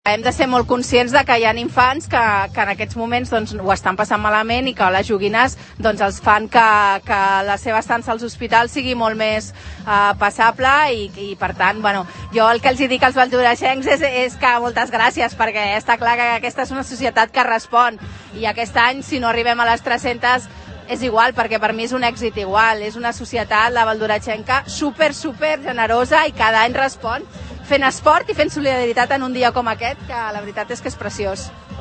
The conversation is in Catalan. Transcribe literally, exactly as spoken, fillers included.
Hem de ser molt conscients de que hi ha infants que, que en aquests moments doncs, ho estan passant malament i que les joguines doncs, els fan que, que la seva estança als hospitals sigui molt més uh, passable i, i per tant, bueno, jo el que els dic als valldoreixencs és, és que moltes gràcies, perquè està clar que aquesta és una societat que respon i aquest any, si no arribem a les tres-centes, és igual, perquè per mi és un èxit igual. És una societat, la valldoreixenca, super, super generosa i cada any respon fent esport i fent solidaritat en un dia com aquest, que la veritat és que és preciós.